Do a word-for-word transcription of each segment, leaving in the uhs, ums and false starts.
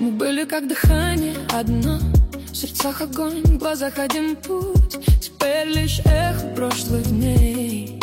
Мы были как дыхание одно, в сердцах огонь, в глазах один путь. Теперь лишь эхо прошлых дней.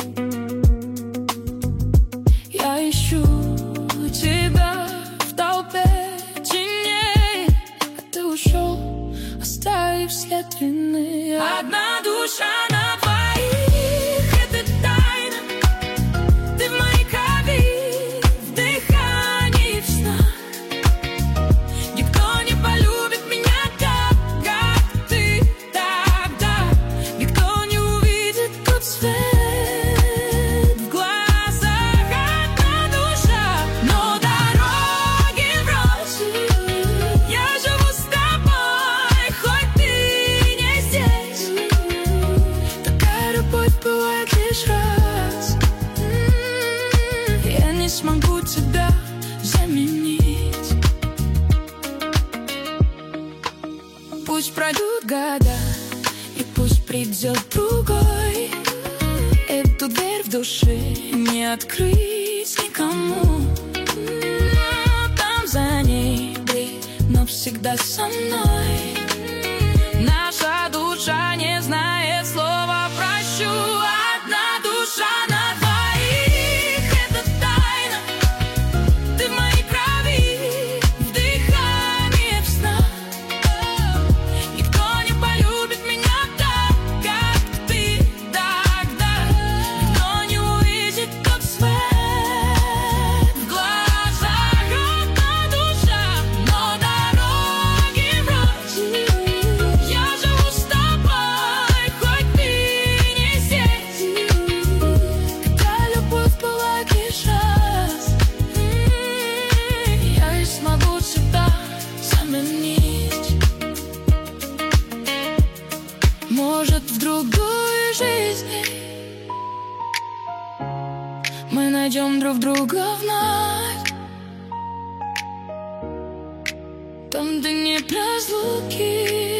Я ищу тебя в толпе теней, а ты ушел, оставив след вины. Одна душа на двоих, это тайна. Ты в моей крови, в дыхании, в снах. Никто не полюбит меня так, как ты тогда. Никто не увидит тот свет в глазах. Одна душа, но дороги врозь. Я живу с тобой, хоть ты не здесь. Такая любовь бывает лишь раз. М-м-м, Я не смогу тебя заменить. Пусть пройдут года, и пусть придет другой. Эту дверь в душе не открыть никому. Но там за ней ты, но всегда со мной. Наша душа не знает слова «прощу». Одна душа на двоих, это тайна. Ты в моей крови, в дыхании, в снах. Никто не полюбит меня так, как ты тогда. Никто не увидит тот свет в глазах. Одна душа, но дороги врозь. Я живу с тобой, хоть ты не здесь. Когда любовь была лишь раз, м-м, я и смогу себя заменить. Может, в другой жизни мы найдем друг друга вновь. Там, где нет разлуки.